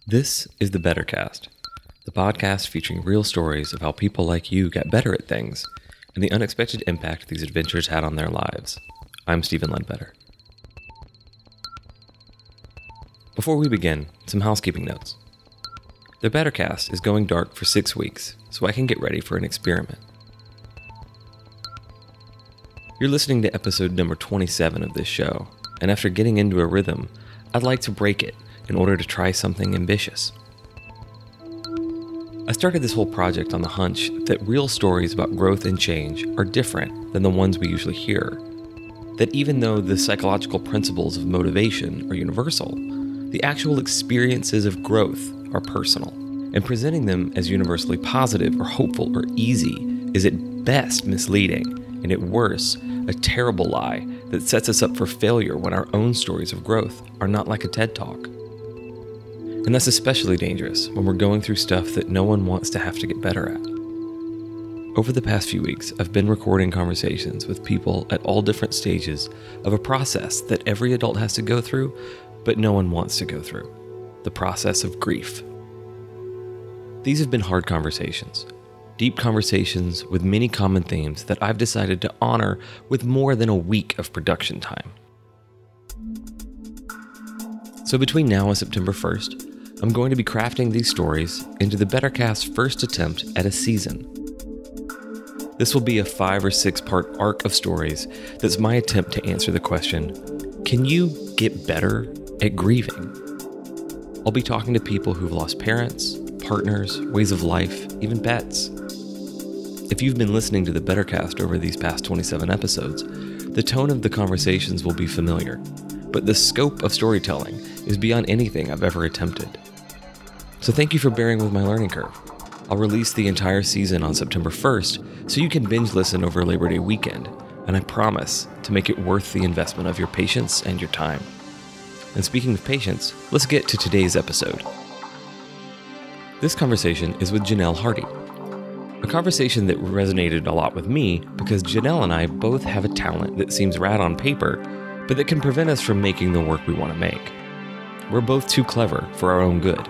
This is the Bettercast, the podcast featuring real stories of how people like you got better at things and the unexpected impact these adventures had on their lives. I'm Stephen Ledbetter. Before we begin, some housekeeping notes. The Bettercast is going dark for 6 weeks, so I can get ready for an experiment. You're listening to episode number 27 of this show, and after getting into a rhythm, I'd like to break it in order to try something ambitious. I started this whole project on the hunch that real stories about growth and change are different than the ones we usually hear. That even though the psychological principles of motivation are universal, the actual experiences of growth are personal. And presenting them as universally positive or hopeful or easy is at best misleading, and at worst, a terrible lie that sets us up for failure when our own stories of growth are not like a TED Talk. And that's especially dangerous when we're going through stuff that no one wants to have to get better at. Over the past few weeks, I've been recording conversations with people at all different stages of a process that every adult has to go through, but no one wants to go through: the process of grief. These have been hard conversations, deep conversations with many common themes that I've decided to honor with more than a week of production time. So between now and September 1st, I'm going to be crafting these stories into the Bettercast's first attempt at a season. This will be a 5 or 6 part arc of stories that's my attempt to answer the question, can you get better at grieving? I'll be talking to people who've lost parents, partners, ways of life, even pets. If you've been listening to the Bettercast over these past 27 episodes, the tone of the conversations will be familiar, but the scope of storytelling is beyond anything I've ever attempted. So thank you for bearing with my learning curve. I'll release the entire season on September 1st, so you can binge listen over Labor Day weekend, and I promise to make it worth the investment of your patience and your time. And speaking of patience, let's get to today's episode. This conversation is with Janelle Hardy. A conversation that resonated a lot with me because Janelle and I both have a talent that seems rad on paper, but that can prevent us from making the work we want to make. We're both too clever for our own good.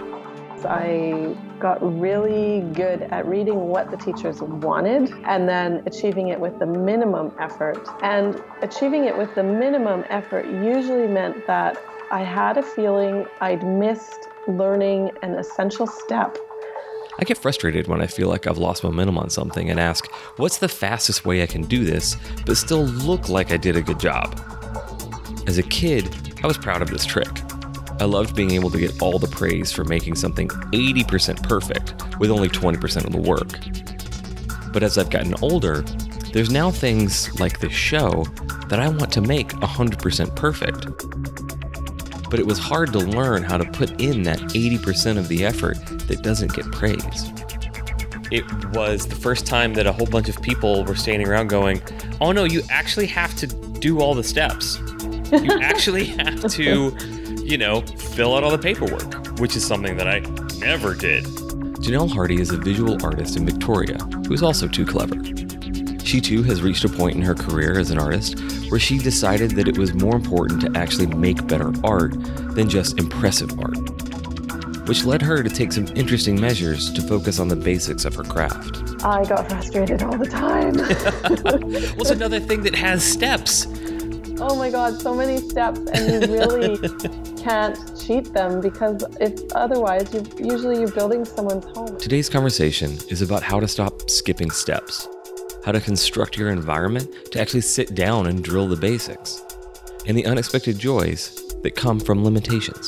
I got really good at reading what the teachers wanted and then achieving it with the minimum effort. And achieving it with the minimum effort usually meant that I had a feeling I'd missed learning an essential step. I get frustrated when I feel like I've lost momentum on something and ask, what's the fastest way I can do this, but still look like I did a good job? As a kid, I was proud of this trick. I loved being able to get all the praise for making something 80% perfect with only 20% of the work. But as I've gotten older, there's now things like this show that I want to make 100% perfect. But it was hard to learn how to put in that 80% of the effort that doesn't get praise. It was the first time that a whole bunch of people were standing around going, oh no, you actually have to do all the steps. You actually have to, fill out all the paperwork, which is something that I never did. Janelle Hardy is a visual artist in Victoria who is also too clever. She too has reached a point in her career as an artist where she decided that it was more important to actually make better art than just impressive art, which led her to take some interesting measures to focus on the basics of her craft. I got frustrated all the time. What's another thing that has steps? Oh my God, so many steps, and you really can't cheat them because if otherwise, you're building someone's home. Today's conversation is about how to stop skipping steps, how to construct your environment to actually sit down and drill the basics, and the unexpected joys that come from limitations.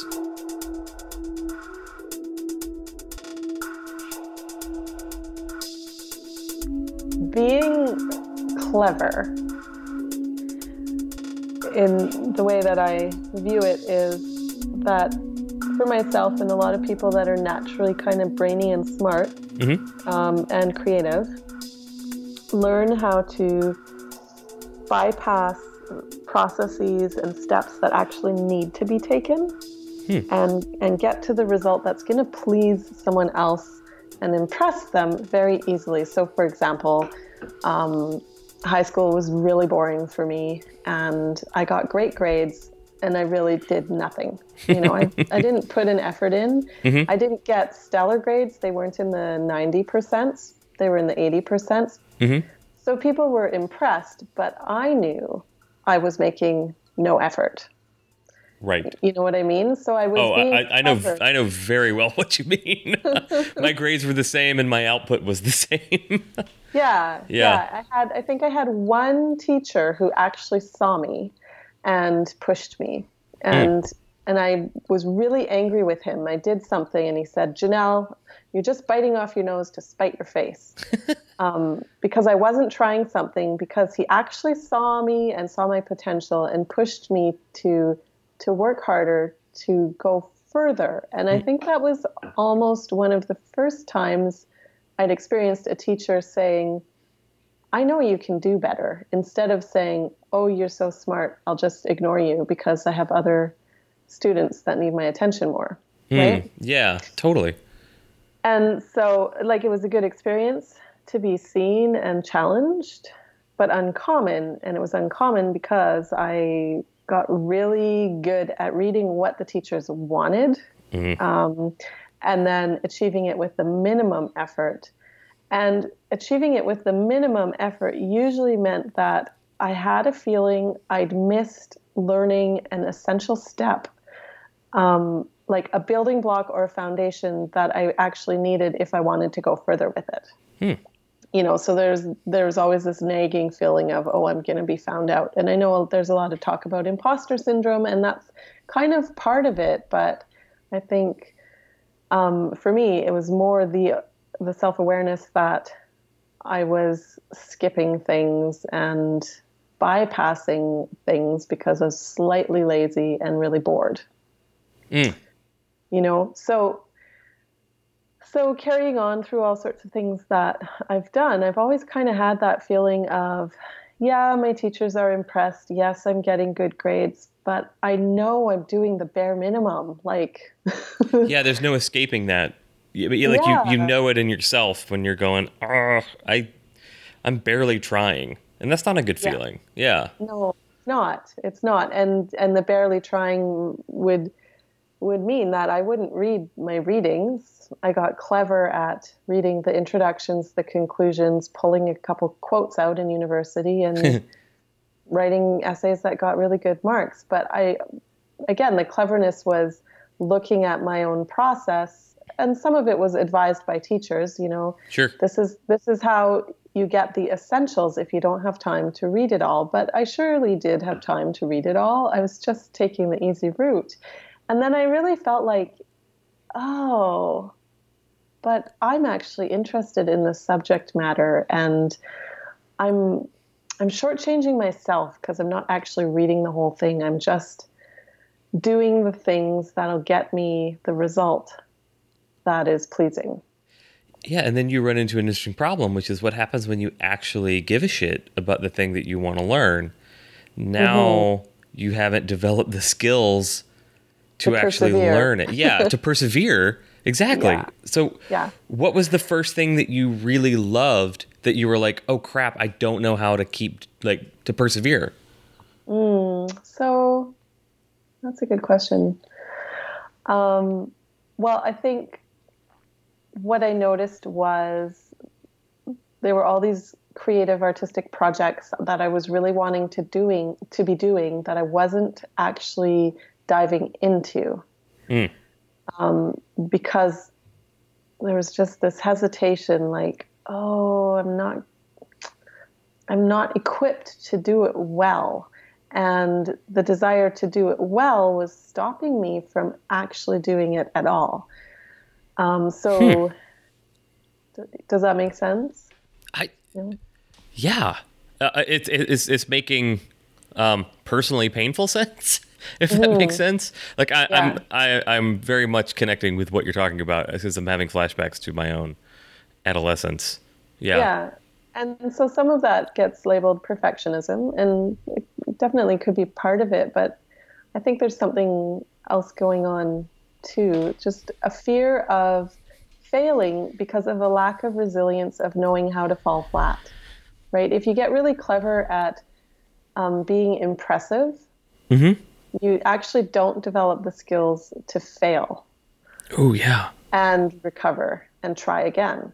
Being clever, in the way that I view it, is that for myself and a lot of people that are naturally kind of brainy and smart, and creative, learn how to bypass processes and steps that actually need to be taken and get to the result that's going to please someone else and impress them very easily. So for example, high school was really boring for me and I got great grades and I really did nothing. I didn't put an effort in. I didn't get stellar grades. They weren't in the 90%. They were in the 80%. So people were impressed, but I knew I was making no effort. Right. You know what I mean? So I was. I know very well what you mean. My grades were the same, and my output was the same. Yeah. I think I had one teacher who actually saw me and pushed me, and I was really angry with him. I did something, and he said, "Janelle, you're just biting off your nose to spite your face," because I wasn't trying something. Because he actually saw me and saw my potential and pushed me to work harder, to go further. And I think that was almost one of the first times I'd experienced a teacher saying, I know you can do better, instead of saying, oh, you're so smart, I'll just ignore you because I have other students that need my attention more. Right? Yeah, totally. And so, it was a good experience to be seen and challenged, but uncommon. And it was uncommon because I got really good at reading what the teachers wanted, and then achieving it with the minimum effort. And achieving it with the minimum effort usually meant that I had a feeling I'd missed learning an essential step, like a building block or a foundation that I actually needed if I wanted to go further with it. So there's always this nagging feeling of, oh, I'm going to be found out. And I know there's a lot of talk about imposter syndrome, and that's kind of part of it. But I think for me, it was more the self-awareness that I was skipping things and bypassing things because I was slightly lazy and really bored. So carrying on through all sorts of things that I've done, I've always kind of had that feeling of, yeah, my teachers are impressed. Yes, I'm getting good grades, but I know I'm doing the bare minimum. Yeah, there's no escaping that. You know it in yourself when you're going, I'm barely trying. And that's not a good feeling. Yeah. No, it's not. And the barely trying would mean that I wouldn't read my readings. I got clever at reading the introductions, the conclusions, pulling a couple quotes out in university, and writing essays that got really good marks. But the cleverness was looking at my own process, and some of it was advised by teachers. Sure. This is how you get the essentials if you don't have time to read it all. But I surely did have time to read it all. I was just taking the easy route. And then I really felt like, oh, but I'm actually interested in the subject matter, and I'm shortchanging myself because I'm not actually reading the whole thing. I'm just doing the things that'll get me the result that is pleasing. Yeah, and then you run into an interesting problem, which is what happens when you actually give a shit about the thing that you want to learn. Now you haven't developed the skills to actually learn it. Yeah, to persevere. Exactly. Yeah. So what was the first thing that you really loved that you were like, oh crap, I don't know how to to persevere? So that's a good question. Well, I think what I noticed was there were all these creative artistic projects that I was really wanting to be doing that I wasn't actually diving into, because there was just this hesitation, like, oh, I'm not equipped to do it well. And the desire to do it well was stopping me from actually doing it at all. Does that make sense? It's making personally painful sense, if that makes sense. Like I'm very much connecting with what you're talking about because I'm having flashbacks to my own adolescence. Yeah. And so some of that gets labeled perfectionism, and it definitely could be part of it, but I think there's something else going on too. Just a fear of failing because of a lack of resilience of knowing how to fall flat, right? If you get really clever at being impressive, You actually don't develop the skills to fail. Oh, yeah. And recover and try again.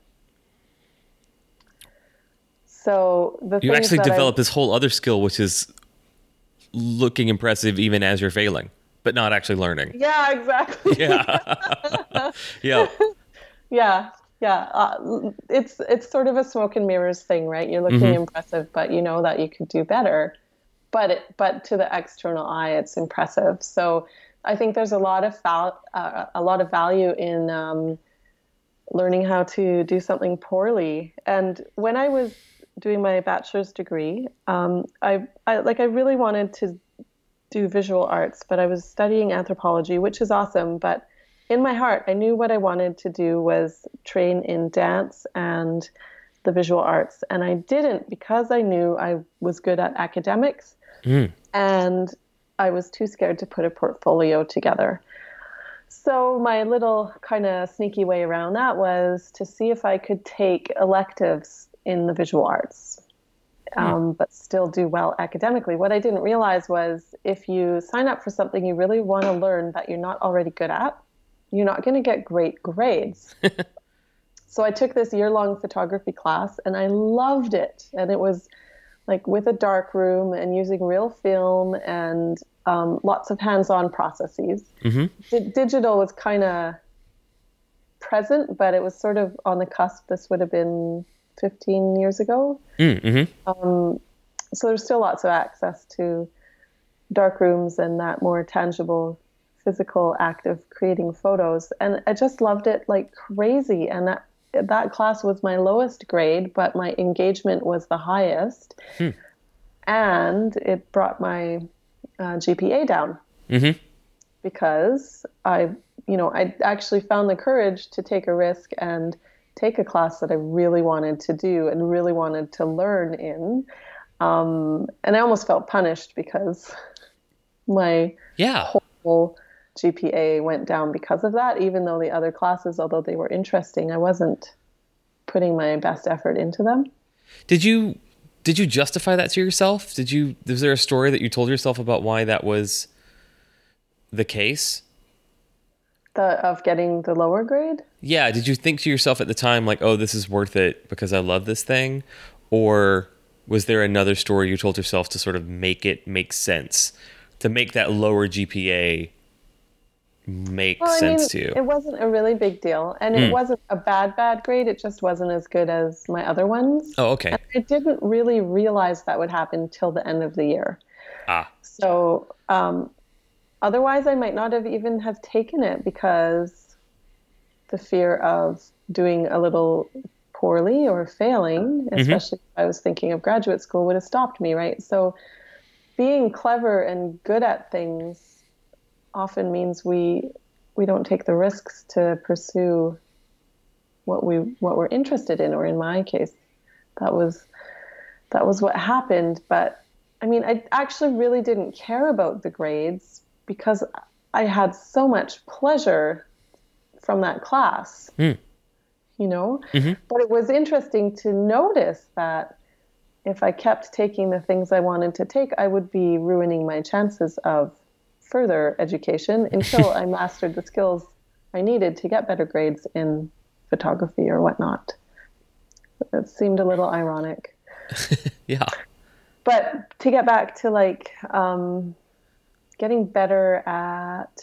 So you actually develop this whole other skill, which is looking impressive even as you're failing, but not actually learning. Yeah, exactly. Yeah. Yeah. Yeah. Yeah. It's sort of a smoke and mirrors thing, right? You're looking impressive, but you know that you could do better. But to the external eye, it's impressive. So I think there's a lot of value in learning how to do something poorly. And when I was doing my bachelor's degree, I really wanted to do visual arts, but I was studying anthropology, which is awesome. But in my heart, I knew what I wanted to do was train in dance and the visual arts. And I didn't because I knew I was good at academics. And I was too scared to put a portfolio together. So my little kind of sneaky way around that was to see if I could take electives in the visual arts, but still do well academically. What I didn't realize was if you sign up for something you really want to learn that you're not already good at, you're not going to get great grades. So I took this year-long photography class and I loved it. And it was like with a dark room and using real film and lots of hands-on processes. Digital was kind of present, but it was sort of on the cusp. This would have been 15 years ago. So there's still lots of access to dark rooms and that more tangible physical act of creating photos. And I just loved it like crazy. And that class was my lowest grade, but my engagement was the highest. And it brought my GPA down because I actually found the courage to take a risk and take a class that I really wanted to do and really wanted to learn in. And I almost felt punished because my whole GPA went down because of that, even though the other classes, although they were interesting, I wasn't putting my best effort into them. Did you justify that to yourself? Was there a story that you told yourself about why that was the case? Of getting the lower grade? Yeah. Did you think to yourself at the time, like, oh, this is worth it because I love this thing? Or was there another story you told yourself to sort of make it make sense, to make that lower GPA make sense to you? It wasn't a really big deal, and it wasn't a bad grade. It just wasn't as good as my other ones. Oh, okay. And I didn't really realize that would happen till the end of the year. So otherwise I might not have even have taken it because the fear of doing a little poorly or failing, especially if I was thinking of graduate school, would have stopped me, right? So being clever and good at things often means we don't take the risks to pursue what we're interested in, or in my case, that was what happened. But I mean, I actually really didn't care about the grades because I had so much pleasure from that class, But it was interesting to notice that if I kept taking the things I wanted to take, I would be ruining my chances of further education until I mastered the skills I needed to get better grades in photography or whatnot. It seemed a little ironic. Yeah. But to get back to like getting better at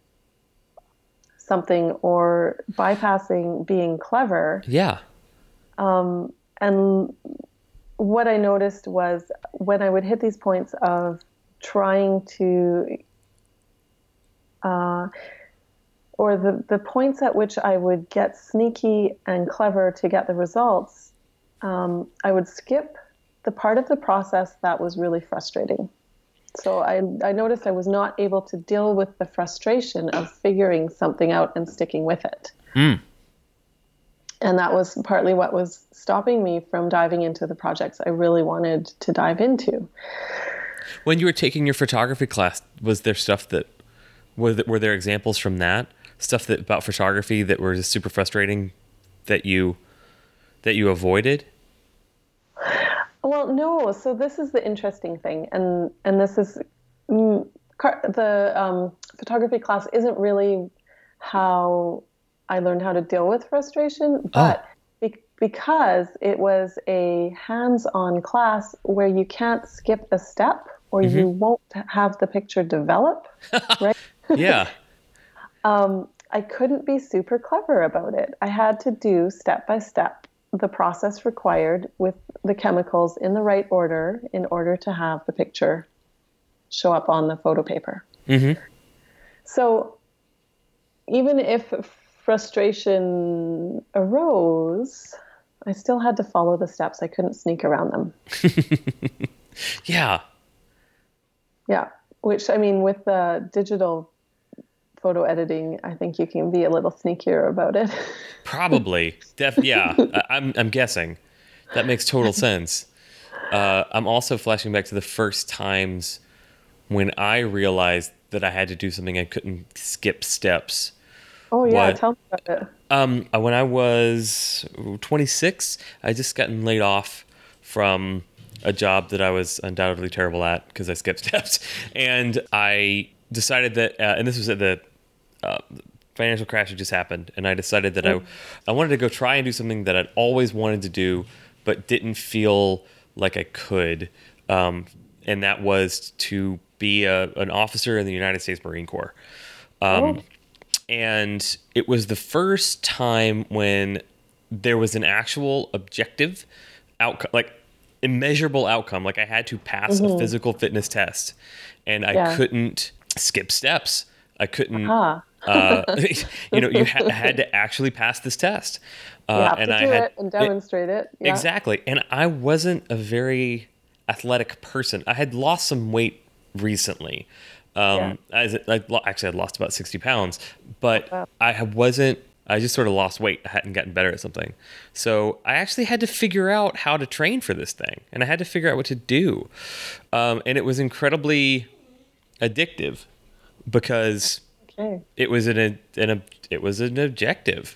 something or bypassing being clever. Yeah. And what I noticed was when I would hit these points of trying to or the points at which I would get sneaky and clever to get the results, I would skip the part of the process that was really frustrating. So I noticed I was not able to deal with the frustration of figuring something out and sticking with it. And that was partly what was stopping me from diving into the projects I really wanted to dive into. When you were taking your photography class, was there stuff that were there examples from that stuff that about photography that were just super frustrating that you avoided? Well, no. So this is the interesting thing, and this is photography class isn't really how I learned how to deal with frustration, but because it was a hands-on class where you can't skip a step or you won't have the picture develop, right? Yeah. I couldn't be super clever about it. I had to do step by step the process required with the chemicals in the right order in order to have the picture show up on the photo paper. So even if frustration arose, I still had to follow the steps. I couldn't sneak around them. Yeah. Yeah. Which, I mean, with the digital photo editing, I think you can be a little sneakier about it. Probably. Yeah. I'm guessing. That makes total sense. I'm also flashing back to the first times when I realized that I had to do something I couldn't skip steps. Oh, yeah. Tell me about it. When I was 26, I just gotten laid off from a job that I was undoubtedly terrible at because I skipped steps. And I decided that, and this was at the financial crash that just happened, and I decided that I wanted to go try and do something that I'd always wanted to do, but didn't feel like I could. And that was to be an officer in the United States Marine Corps. And it was the first time when there was an actual objective outcome, like immeasurable outcome. Like I had to pass a physical fitness test, and I couldn't skip steps. I couldn't, you had to actually pass this test. You have to do it and demonstrate it. Yeah. Exactly. And I wasn't a very athletic person. I had lost some weight recently. I had lost about 60 pounds, but I just sort of lost weight. I hadn't gotten better at something. So I actually had to figure out how to train for this thing, and I had to figure out what to do. And it was incredibly addictive because it was an objective.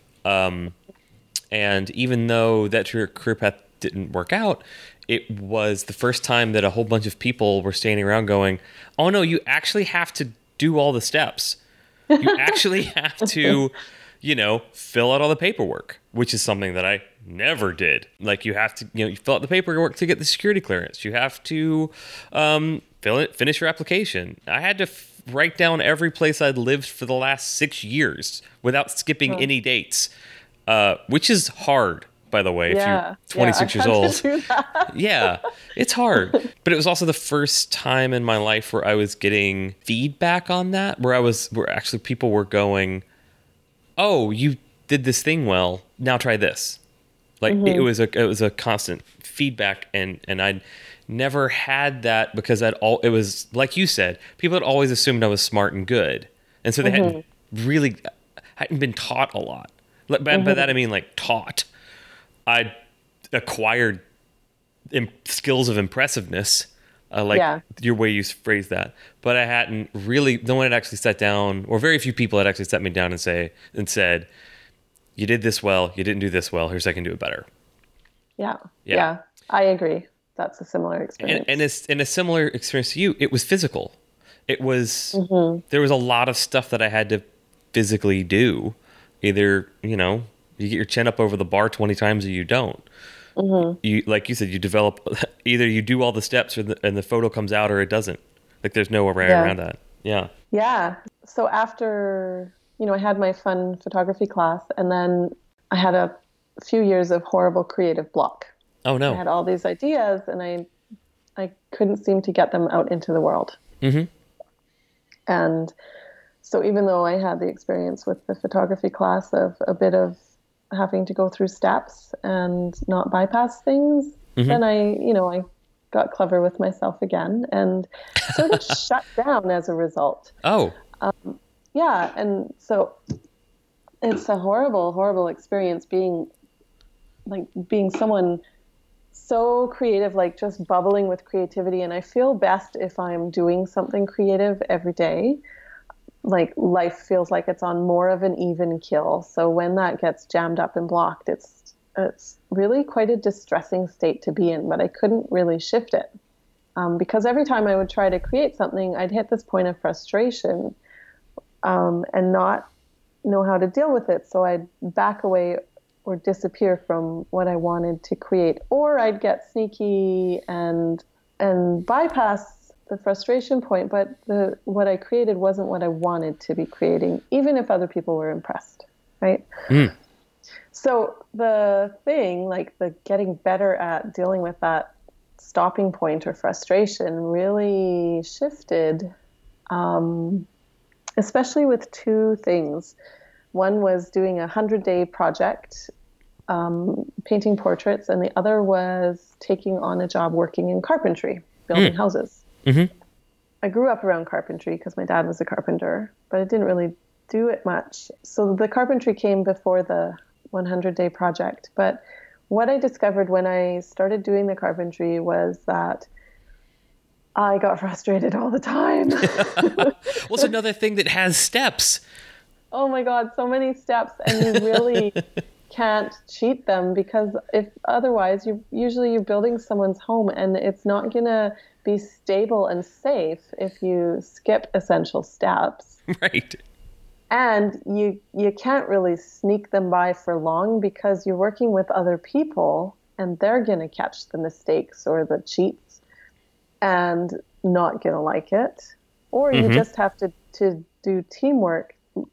And even though that career path didn't work out, it was the first time that a whole bunch of people were standing around going, oh no, you actually have to do all the steps. You actually have to, fill out all the paperwork, which is something that I never did. Like you have to, you fill out the paperwork to get the security clearance. You have to finish your application. I had to write down every place I'd lived for the last 6 years without skipping any dates, which is hard. By the way, if you're 26 years old. Yeah, it's hard. But it was also the first time in my life where I was getting feedback on that, where actually people were going, oh, you did this thing well, now try this. Like it was a constant feedback, and I'd never had that because it was like you said, people had always assumed I was smart and good. And so they hadn't been taught a lot. By that I mean like taught. I acquired skills of impressiveness, your way you phrased that. But I hadn't really, no one had actually sat down, or very few people had actually sat me down and said, you did this well, you didn't do this well, here's how I can do it better. Yeah, I agree. That's a similar experience. And it's in a similar experience to you, it was physical. It was, there was a lot of stuff that I had to physically do. Either, you get your chin up over the bar 20 times or you don't. You, like you said, you develop, either you do all the steps and the photo comes out or it doesn't. Like there's no way around that. Yeah. Yeah. So after, I had my fun photography class, and then I had a few years of horrible creative block. Oh no. I had all these ideas and I couldn't seem to get them out into the world. And so even though I had the experience with the photography class of a bit of having to go through steps and not bypass things, then I got clever with myself again and sort of shut down as a result. Oh. Yeah. And so it's a horrible, horrible experience being someone so creative, like just bubbling with creativity. And I feel best if I'm doing something creative every day. Like life feels like it's on more of an even keel. So when that gets jammed up and blocked, it's really quite a distressing state to be in, but I couldn't really shift it. because every time I would try to create something, I'd hit this point of frustration and not know how to deal with it. So I'd back away or disappear from what I wanted to create, or I'd get sneaky and bypass the frustration point. But what I created wasn't what I wanted to be creating, even if other people were impressed, right? So the thing, like the getting better at dealing with that stopping point or frustration, really shifted, especially with two things. One was doing a 100-day project, painting portraits, and the other was taking on a job working in carpentry, building houses. I grew up around carpentry because my dad was a carpenter, but I didn't really do it much. So the carpentry came before the 100-day project. But what I discovered when I started doing the carpentry was that I got frustrated all the time. What's another thing that has steps? Oh my God, so many steps, and you really can't cheat them, because if otherwise you're building someone's home, and it's not gonna be stable and safe if you skip essential steps. Right. And you can't really sneak them by for long, because you're working with other people and they're gonna catch the mistakes or the cheats and not gonna like it. Or you just have to do teamwork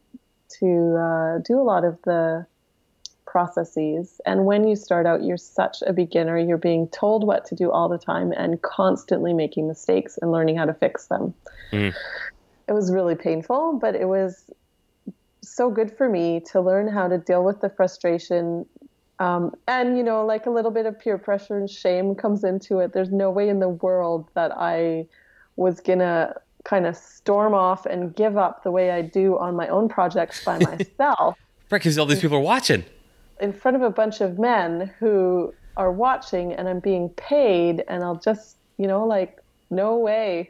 to do a lot of the processes. And when you start out, you're such a beginner. You're being told what to do all the time and constantly making mistakes and learning how to fix them. It was really painful, but it was so good for me to learn how to deal with the frustration. And, you know, like a little bit of peer pressure and shame comes into it. There's no way in the world that I was going to kind of storm off and give up the way I do on my own projects by myself. Right, because all these people are watching. In front of a bunch of men who are watching, and I'm being paid, and I'll just, you know, like, no way.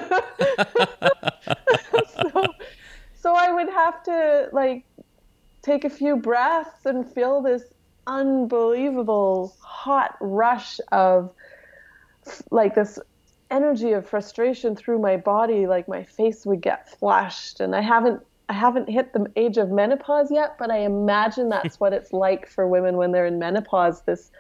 So I would have to, like, take a few breaths and feel this unbelievable hot rush of, like, this energy of frustration through my body. Like, my face would get flushed, and I haven't hit the age of menopause yet, but I imagine that's what it's like for women when they're in menopause, this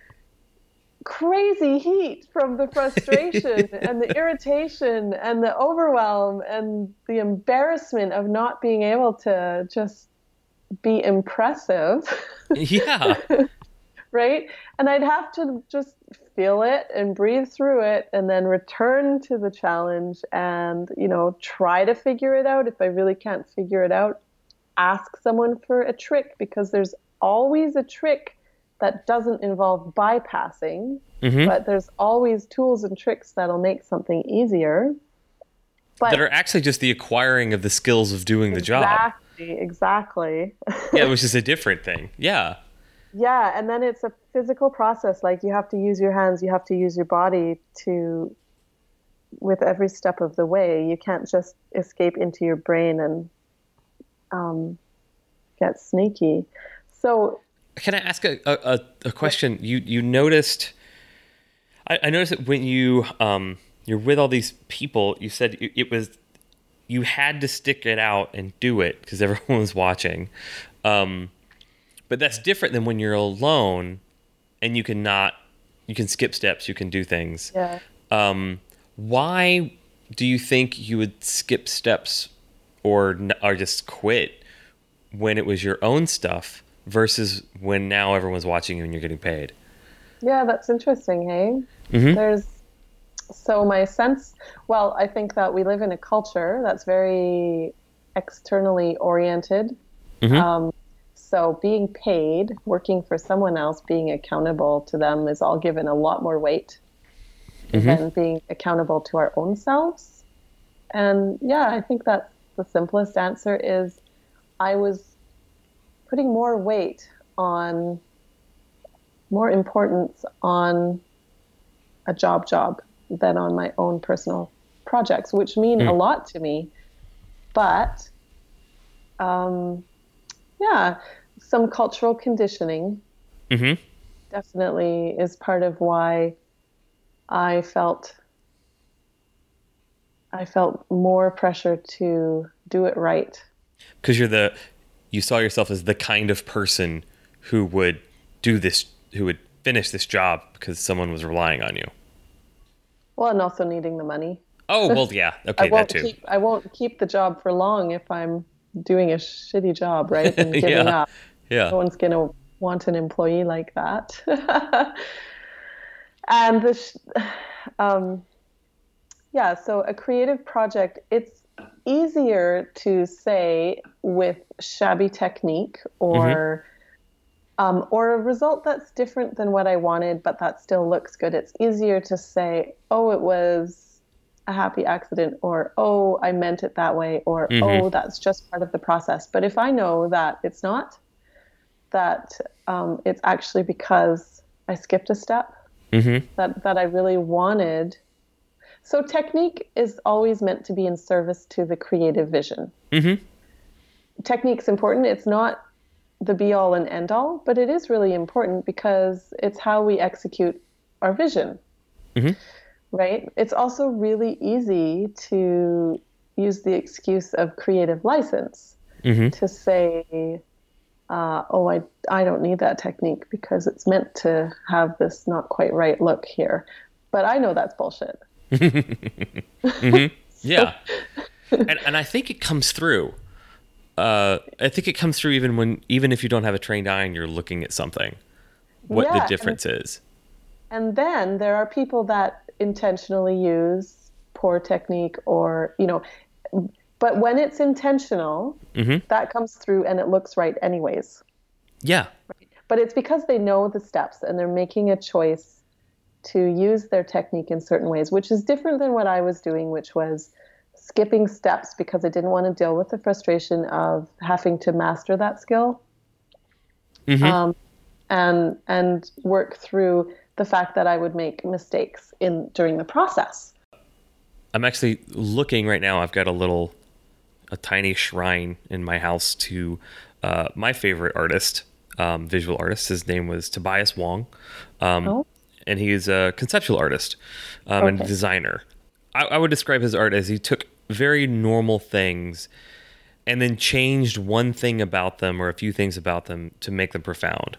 crazy heat from the frustration and the irritation and the overwhelm and the embarrassment of not being able to just be impressive. Yeah. Right? And I'd have to just feel it and breathe through it, and then return to the challenge and, you know, try to figure it out. If I really can't figure it out, ask someone for a trick, because there's always a trick that doesn't involve bypassing, but there's always tools and tricks that'll make something easier. But that are actually just the acquiring of the skills of doing the job. Exactly. Yeah, which is a different thing. Yeah. Yeah, and then it's a physical process. Like, you have to use your hands, you have to use your body with every step of the way. You can't just escape into your brain and get sneaky. So, can I ask a question? You noticed? I noticed that when you're with all these people, you said it was, you had to stick it out and do it because everyone was watching. But that's different than when you're alone and you can skip steps, you can do things. Yeah. Why do you think you would skip steps or just quit when it was your own stuff versus when now everyone's watching you and you're getting paid? Yeah, that's interesting, hey? So my sense, well, I think that we live in a culture that's very externally oriented. So being paid, working for someone else, being accountable to them is all given a lot more weight than being accountable to our own selves. And yeah, I think that the simplest answer is I was putting more weight on, more importance on a job than on my own personal projects, which mean a lot to me. But yeah, some cultural conditioning definitely is part of why I felt I felt more pressure to do it right. Because you saw yourself as the kind of person who would do this, who would finish this job because someone was relying on you. Well, and also needing the money. Oh, well, yeah. Okay, that too. I won't keep the job for long if I'm doing a shitty job, right? And giving Yeah. up. Yeah. No one's going to want an employee like that. And so a creative project, it's easier to say with shabby technique or a result that's different than what I wanted, but that still looks good. It's easier to say, oh, it was a happy accident, or, oh, I meant it that way, or, oh, that's just part of the process. But if I know that it's not, that it's actually because I skipped a step, that I really wanted. So technique is always meant to be in service to the creative vision. Technique's important. It's not the be-all and end-all, but it is really important because it's how we execute our vision, right? It's also really easy to use the excuse of creative license to say, oh, I don't need that technique because it's meant to have this not quite right look here. But I know that's bullshit. Yeah. And I think it comes through. I think it comes through even if you don't have a trained eye and you're looking at something, what the difference is. And then there are people that intentionally use poor technique or, but when it's intentional, that comes through and it looks right anyways. Yeah. Right? But it's because they know the steps and they're making a choice to use their technique in certain ways, which is different than what I was doing, which was skipping steps because I didn't want to deal with the frustration of having to master that skill, and work through the fact that I would make mistakes during the process. I'm actually looking right now. I've got a tiny shrine in my house to my favorite artist, visual artist. His name was Tobias Wong, and he is a conceptual artist and designer. I would describe his art as he took very normal things and then changed one thing about them or a few things about them to make them profound.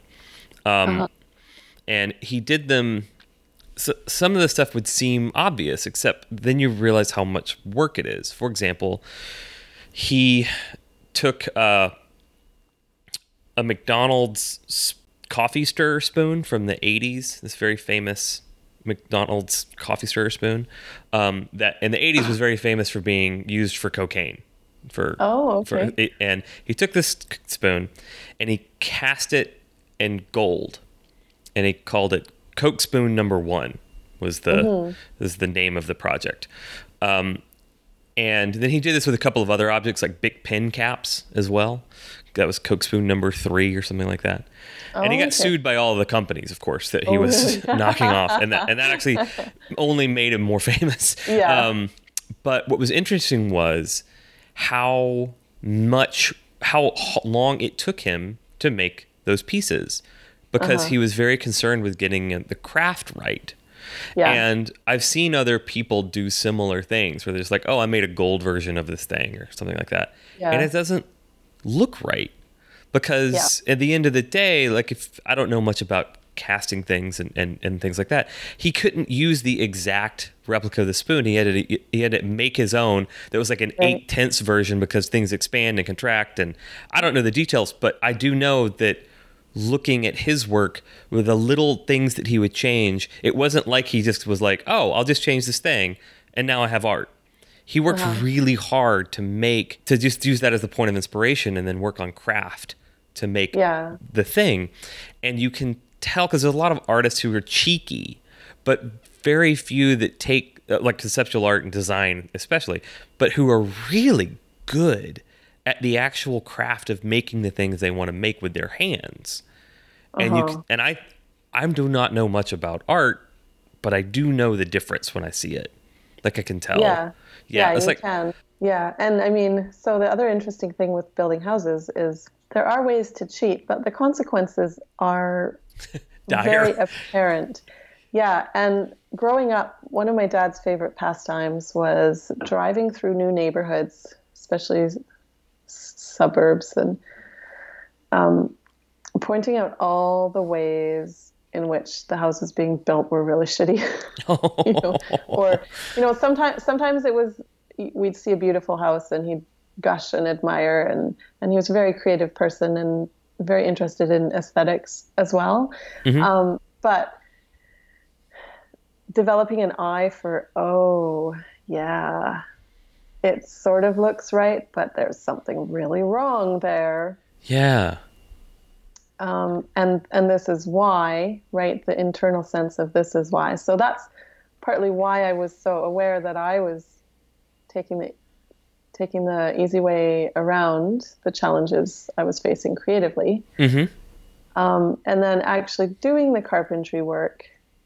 And he did them. So some of the stuff would seem obvious, except then you realize how much work it is. For example, he took a McDonald's coffee stirrer spoon from the 80s, this very famous McDonald's coffee stirrer spoon that in the 80s was very famous for being used for cocaine. And he took this spoon and he cast it in gold, and he called it Coke Spoon Number 1 was the name of the project. And then he did this with a couple of other objects like Bic pen caps as well. That was Coke Spoon Number 3 or something like that. And he got sued by all of the companies, of course, that he was knocking off. And that actually only made him more famous. Yeah. But what was interesting was how long it took him to make those pieces, because he was very concerned with getting the craft right. Yeah. And I've seen other people do similar things where they're just like, oh, I made a gold version of this thing or something like that. Yeah. And it doesn't look right because at the end of the day, like, if I don't know much about casting things and things like that, he couldn't use the exact replica of the spoon. He had to make his own that was like an 8/10 version because things expand and contract. And I don't know the details, but I do know that looking at his work with the little things that he would change, it wasn't like he just was like, oh, I'll just change this thing and now I have art. He worked really hard to just use that as the point of inspiration and then work on craft to make the thing. And you can tell, because there's a lot of artists who are cheeky, but very few that take, like conceptual art and design especially, but who are really good at the actual craft of making the things they want to make with their hands. And I do not know much about art, but I do know the difference when I see it. Like I can tell. Yeah, you can. Yeah, and I mean, so the other interesting thing with building houses is there are ways to cheat, but the consequences are very apparent. Yeah. And growing up, one of my dad's favorite pastimes was driving through new neighborhoods, especially suburbs, and pointing out all the ways in which the houses being built were really shitty. Or sometimes it was, we'd see a beautiful house and he'd gush and admire, and he was a very creative person and very interested in aesthetics as well. Mm-hmm. But developing an eye for, it sort of looks right, but there's something really wrong there. Yeah. And this is why, right? The internal sense of this is why. So that's partly why I was so aware that I was taking the easy way around the challenges I was facing creatively. Mm-hmm. And then actually doing the carpentry work,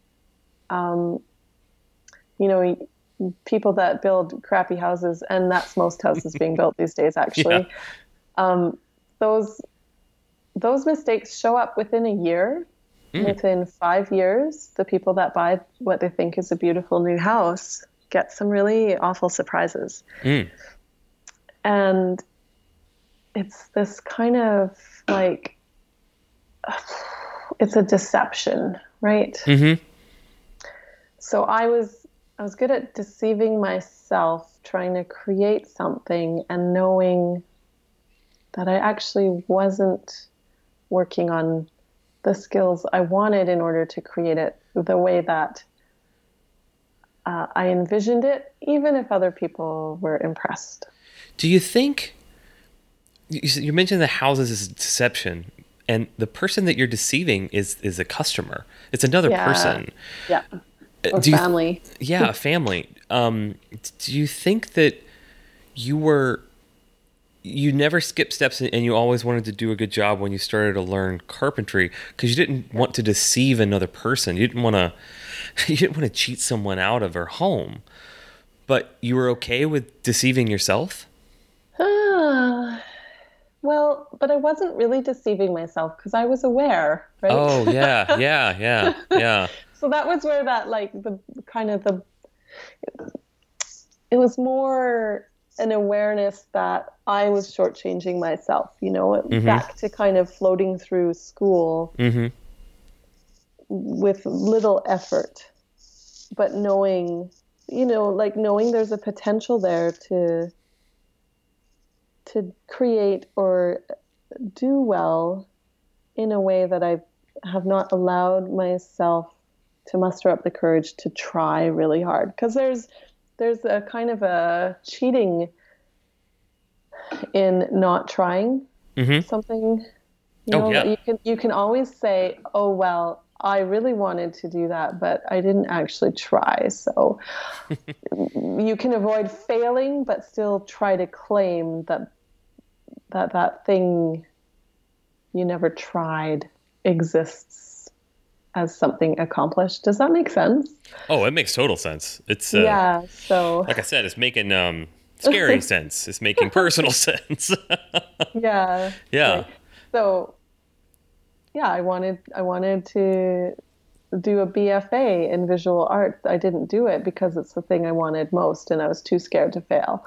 people that build crappy houses, and that's most houses being built these days, actually. Yeah. Those mistakes show up within a year. Within 5 years, the people that buy what they think is a beautiful new house get some really awful surprises. And it's this kind of like, it's a deception, right? Mm-hmm. So I was good at deceiving myself, trying to create something and knowing that I actually wasn't working on the skills I wanted in order to create it the way that I envisioned it, even if other people were impressed. Do you think, you mentioned the houses as a deception, and the person that you're deceiving is a customer. It's another person. Yeah. Or family. A family. Do you think that you never skipped steps and you always wanted to do a good job when you started to learn carpentry because you didn't want to deceive another person? You didn't want to cheat someone out of their home, but you were okay with deceiving yourself? Well, but I wasn't really deceiving myself because I was aware, right? Oh, yeah. So that was where that, it was more an awareness that I was shortchanging myself, mm-hmm. back to kind of floating through school mm-hmm. with little effort, but knowing there's a potential there to create or do well in a way that I have not allowed myself to muster up the courage to try really hard. Because there's a kind of a cheating in not trying mm-hmm. something. You can always say, oh, well, I really wanted to do that, but I didn't actually try. So you can avoid failing, but still try to claim that thing you never tried exists as something accomplished. Does that make sense? Oh, it makes total sense. It's so like I said, it's making scary sense. It's making personal sense. Yeah. Right. So I wanted to do a BFA in visual art. I didn't do it because it's the thing I wanted most and I was too scared to fail.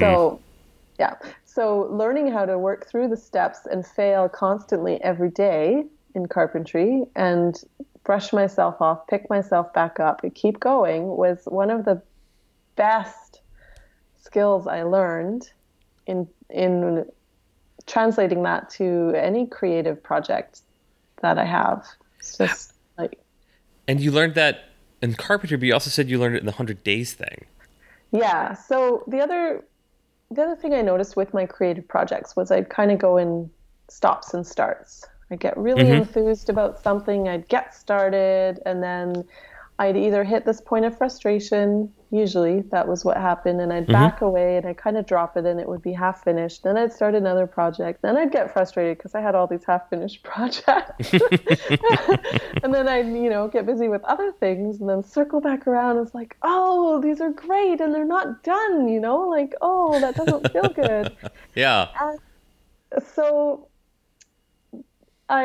So learning how to work through the steps and fail constantly every day in carpentry and brush myself off, pick myself back up, and keep going was one of the best skills I learned in translating that to any creative project that I have. It's just like... And you learned that in carpentry, but you also said you learned it in the 100 Days thing. Yeah. So the other thing I noticed with my creative projects was I'd kind of go in stops and starts. I'd get really mm-hmm. enthused about something, I'd get started, and then I'd either hit this point of frustration, usually that was what happened, and I'd mm-hmm. back away and I'd kind of drop it and it would be half finished. Then I'd start another project. Then I'd get frustrated because I had all these half finished projects. And then I'd, get busy with other things and then circle back around. It's like, oh, these are great and they're not done, like, oh, that doesn't feel good. Yeah. So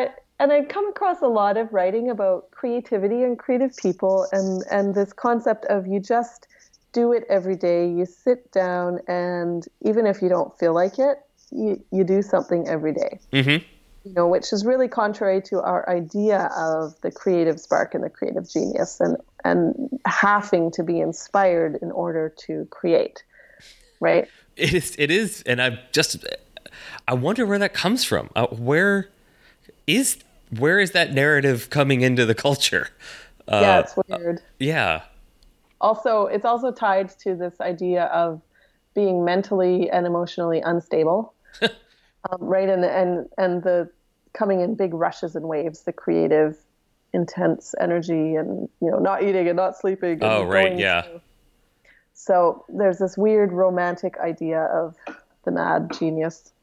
I've come across a lot of writing about creativity and creative people, and this concept of you just do it every day. You sit down, and even if you don't feel like it, you do something every day. Mm-hmm. You know, which is really contrary to our idea of the creative spark and the creative genius, and having to be inspired in order to create, right? It is, and I wonder where that comes from. Where is that narrative coming into the culture? Yeah, it's weird. Yeah. Also, it's also tied to this idea of being mentally and emotionally unstable. Right, and the coming in big rushes and waves, the creative, intense energy, and not eating and not sleeping. And oh, right, yeah. So there's this weird romantic idea of the mad genius.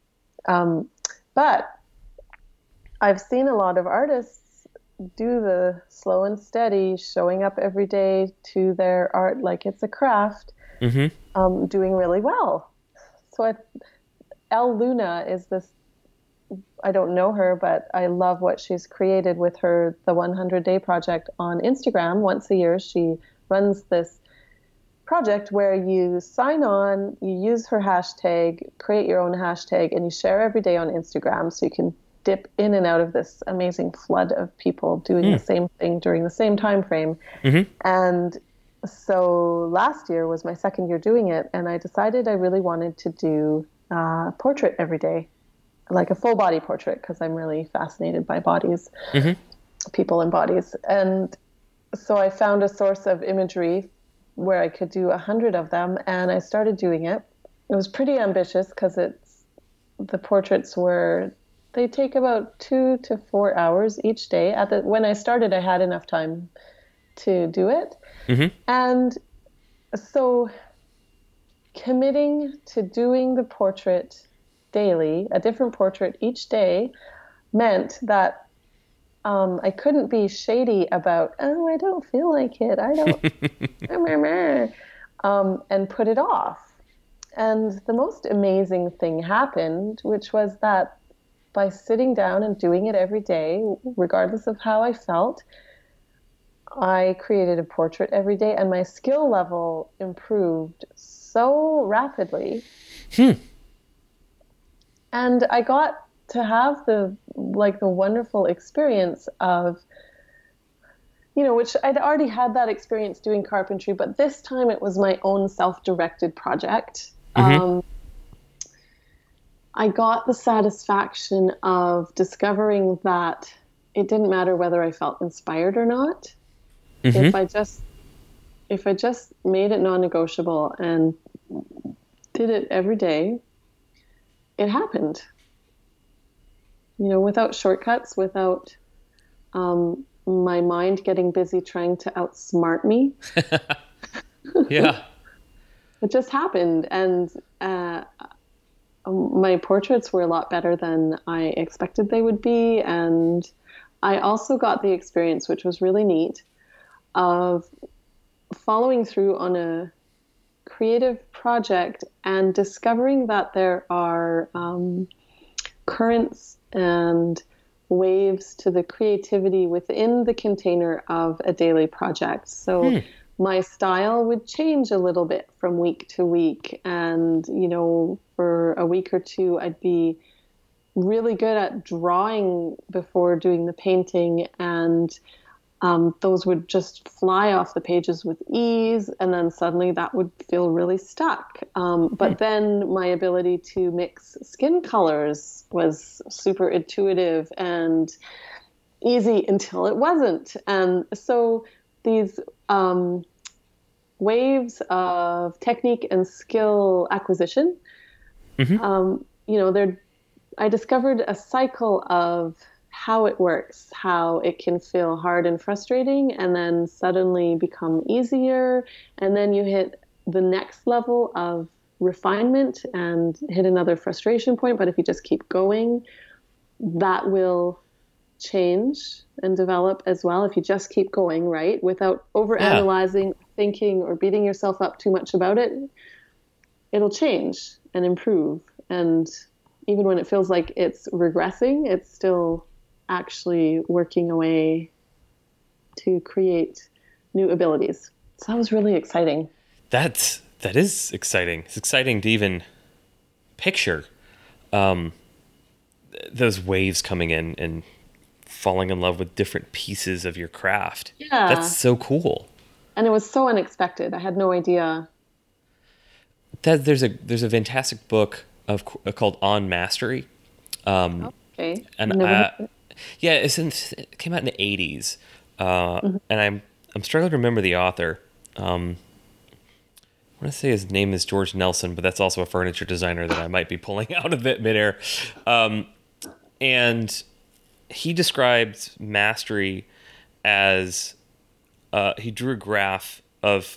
But I've seen a lot of artists do the slow and steady, showing up every day to their art like it's a craft, doing really well. So Elle Luna is this, I don't know her, but I love what she's created with the 100 Day Project on Instagram. Once a year, she runs this project where you sign on, you use her hashtag, create your own hashtag, and you share every day on Instagram, so you can dip in and out of this amazing flood of people doing the same thing during the same time frame. And so last year was my second year doing it, and I decided I really wanted to do portrait every day, like a full body portrait, because I'm really fascinated by bodies, people and bodies. And so I found a source of imagery where I could do 100 of them, and I started doing it. It was pretty ambitious because the portraits they take about 2 to 4 hours each day. When I started, I had enough time to do it. And so committing to doing the portrait daily, a different portrait each day, meant that I couldn't be shady about, I don't feel like it, I don't, and put it off. And the most amazing thing happened, which was that by sitting down and doing it every day, regardless of how I felt, I created a portrait every day, and my skill level improved so rapidly. And I got to have the wonderful experience of, which I'd already had that experience doing carpentry, but this time it was my own self-directed project. I got the satisfaction of discovering that it didn't matter whether I felt inspired or not. If I just made it non-negotiable and did it every day, it happened. Without shortcuts, without my mind getting busy trying to outsmart me. Yeah. It just happened. And my portraits were a lot better than I expected they would be. And I also got the experience, which was really neat, of following through on a creative project and discovering that there are currents and waves to the creativity within the container of a daily project. So my style would change a little bit from week to week. And, for a week or two, I'd be really good at drawing before doing the painting, and those would just fly off the pages with ease, and then suddenly that would feel really stuck. But then my ability to mix skin colors was super intuitive and easy until it wasn't. And so these waves of technique and skill acquisition, I discovered a cycle of how it works, how it can feel hard and frustrating, and then suddenly become easier. And then you hit the next level of refinement and hit another frustration point. But if you just keep going, that will change and develop as well. If you just keep going, right, without overanalyzing, thinking, or beating yourself up too much about it, it'll change and improve. And even when it feels like it's regressing, it's still actually working away to create new abilities. So that was really exciting. That is exciting. It's exciting to even picture those waves coming in and falling in love with different pieces of your craft. Yeah. That's so cool. And it was so unexpected. I had no idea. There's a fantastic book called On Mastery. Okay. And yeah, it came out in the 80s. And I'm struggling to remember the author. I want to say his name is George Nelson, but that's also a furniture designer that I might be pulling out of it midair. And he described mastery as he drew a graph of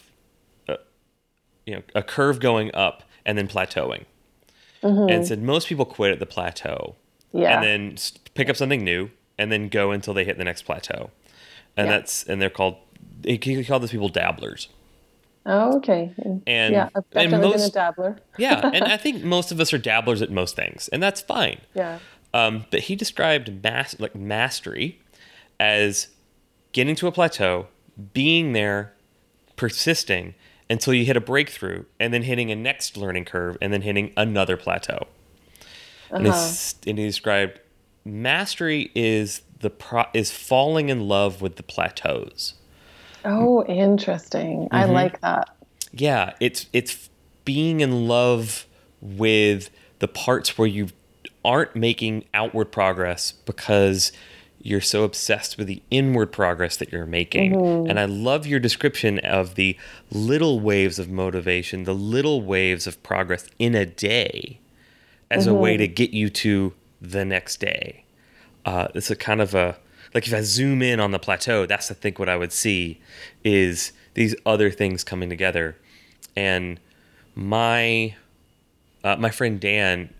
a curve going up and then plateauing, and said most people quit at the plateau, and then pick up something new and then go until they hit the next plateau, and they're called he called those people dabblers. Oh, okay. And I've definitely been a dabbler. Yeah, and I think most of us are dabblers at most things, and that's fine. Yeah. But he described mastery as getting to a plateau, being there, persisting until you hit a breakthrough, and then hitting a next learning curve, and then hitting another plateau. And he described mastery is is falling in love with the plateaus. Oh, interesting. I like that. Yeah, it's being in love with the parts where you aren't making outward progress because you're so obsessed with the inward progress that you're making. And I love your description of the little waves of motivation, the little waves of progress in a day as a way to get you to the next day. It's a kind of like if I zoom in on the plateau, that's I think what I would see is these other things coming together. And my friend Dan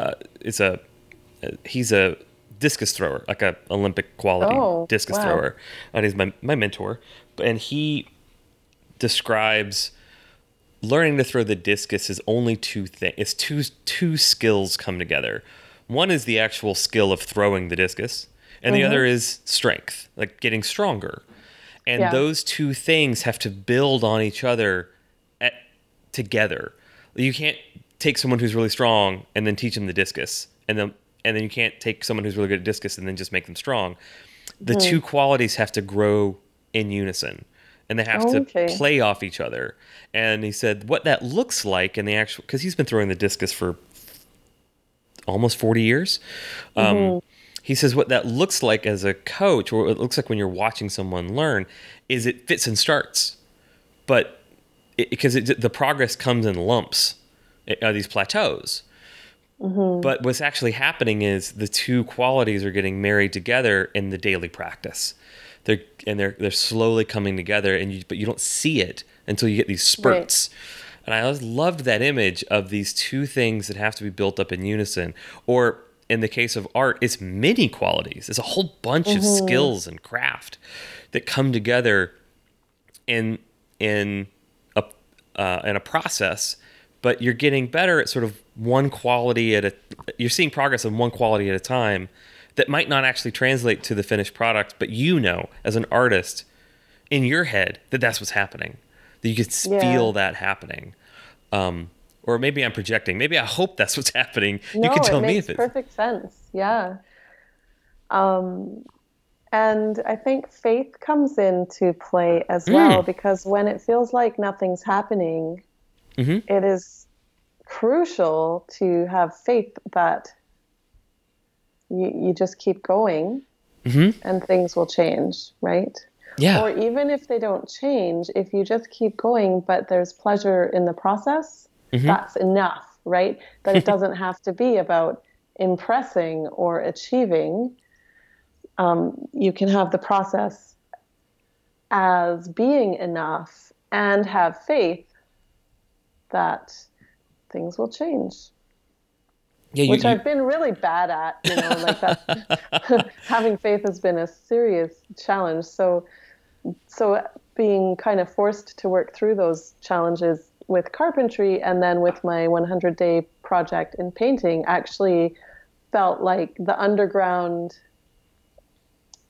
he's a discus thrower, like a Olympic quality discus thrower, and he's my mentor. And he describes learning to throw the discus is only two things. It's two skills come together. One is the actual skill of throwing the discus, and the other is strength, like getting stronger. And those two things have to build on each other together. You can't take someone who's really strong and then teach them the discus, and then you can't take someone who's really good at discus and then just make them strong. The two qualities have to grow in unison, and they have to play off each other. And he said what that looks like in the actual, because he's been throwing the discus for almost 40 years. He says what that looks like as a coach, or what it looks like when you're watching someone learn, is it fits and starts. But because the progress comes in lumps, these plateaus. But what's actually happening is the two qualities are getting married together in the daily practice. They're slowly coming together, but you don't see it until you get these spurts. Right. And I always loved that image of these two things that have to be built up in unison. Or in the case of art, it's many qualities. It's a whole bunch of skills and craft that come together in a process. But you're getting better at sort of one quality you're seeing progress on one quality at a time that might not actually translate to the finished product, but as an artist in your head that's what's happening, that you can feel that happening. Or maybe I'm projecting. Maybe I hope that's what's happening. No, you can tell me if it's perfect sense. Yeah. And I think faith comes into play as well, because when it feels like nothing's happening, it is crucial to have faith that you just keep going and things will change, right? Yeah. Or even if they don't change, if you just keep going, but there's pleasure in the process, that's enough, right? That it doesn't have to be about impressing or achieving. You can have the process as being enough and have faith that things will change. Yeah, which I've been really bad at, like that. Having faith has been a serious challenge. So being kind of forced to work through those challenges with carpentry and then with my 100-day project in painting actually felt like the underground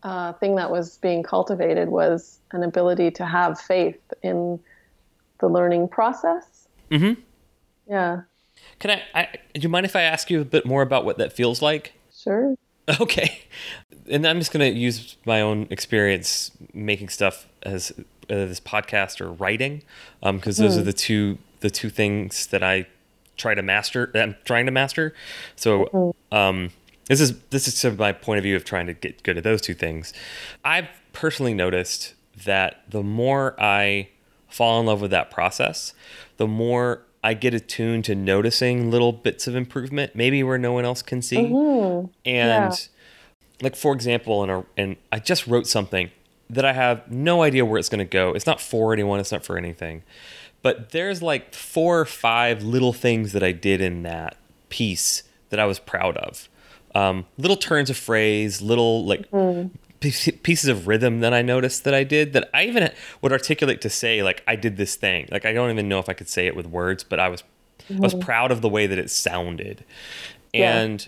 thing that was being cultivated was an ability to have faith in the learning process. Mm-hmm. Yeah. Do you mind if I ask you a bit more about what that feels like? Sure. Okay. And I'm just going to use my own experience making stuff as this podcast or writing, because those are the two things that I'm trying to master. So, this is sort of my point of view of trying to get good at those two things. I've personally noticed that the more I fall in love with that process, the more I get attuned to noticing little bits of improvement, maybe where no one else can see. And like, for example, and I just wrote something that I have no idea where it's going to go. It's not for anyone. It's not for anything. But there's like 4 or 5 little things that I did in that piece that I was proud of. Little turns of phrase, little like pieces of rhythm that I noticed that I did that I even would articulate to say, like, I did this thing. Like, I don't even know if I could say it with words, but I was proud of the way that it sounded. And